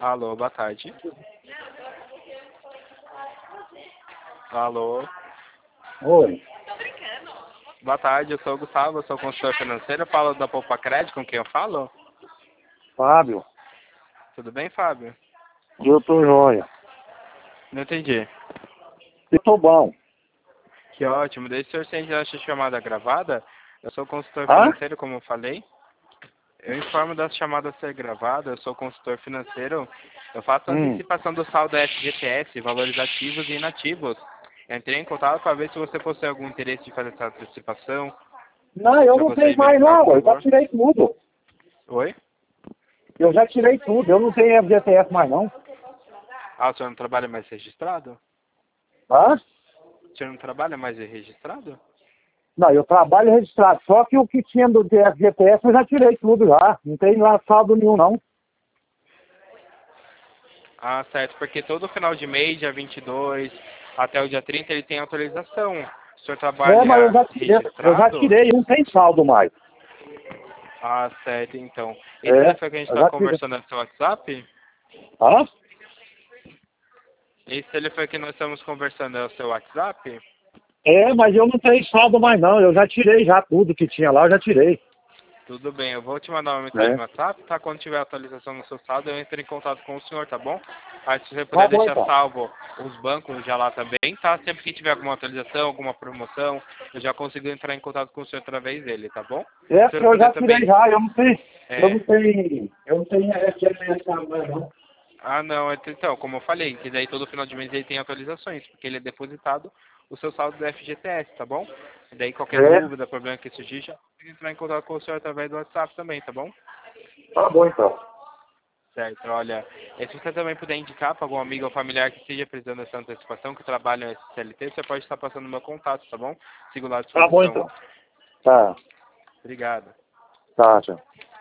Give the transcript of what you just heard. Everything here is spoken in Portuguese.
Alô, boa tarde. Alô. Oi, Boa tarde, eu sou o Gustavo, eu sou consultor financeiro, eu falo da Poupa Crédito, com quem eu falo? Fábio. Tudo bem, Fábio? Eu tô joia. Não entendi. Eu tô bom. Que ótimo, desde que o senhor sente essa chamada gravada, eu sou consultor Hã? financeiro, como eu falei. Eu informo das chamadas ser gravadas, eu sou consultor financeiro, eu faço antecipação do saldo FGTS, valores ativos e inativos. Eu entrei em contato para ver se você possui algum interesse de fazer essa antecipação, Não, eu se eu não gostaria tenho de mais verificar não. o Eu já valor. tirei tudo. Oi? Eu já tirei tudo. Eu não tenho FGTS mais não. Ah, o senhor não trabalha mais registrado? Hã? O senhor não trabalha mais registrado? Não, eu trabalho registrado. Só que o que tinha do FGTS eu já tirei tudo já. Não tem lá saldo nenhum não. Ah, certo, porque todo final de mês, dia 22 até o dia 30, ele tem atualização. O senhor É, mas trabalha eu já registrado? tirei, não tem saldo mais. Ah, certo, então. Esse É, telefone que a gente eu está já tirei. conversando é seu WhatsApp? Hã? Esse telefone que nós estamos conversando é o seu WhatsApp? É, mas eu não tenho saldo mais não. Eu já tirei já tudo que tinha lá, eu já tirei. Tudo bem, eu vou te mandar uma mensagem É. no WhatsApp, tá? Quando tiver atualização no seu saldo, eu entro em contato com o senhor, tá bom? Aí se você Tá puder bom deixar então. salvo os bancos já lá também, tá? Sempre que tiver alguma atualização, alguma promoção, eu já consigo entrar em contato com o senhor através dele, tá bom? É, Se o senhor porque eu puder já tirei também, já, eu não tenho, é... eu não tenho FGTS mais não. Ah, não, então, como eu falei, que daí todo final de mês ele tem atualizações, porque ele é depositado o seu saldo do FGTS, tá bom? E daí qualquer É, dúvida, problema que surgir, já pode entrar em contato com o senhor através do WhatsApp também, tá bom? tá bom então. Certo, olha, se você também puder indicar para algum amigo ou familiar que esteja precisando dessa antecipação, que trabalha em SLT, você pode estar passando o meu contato, tá bom? Sigo lá à Tá bom disposição. então. Tá, Obrigado. tá, tchau.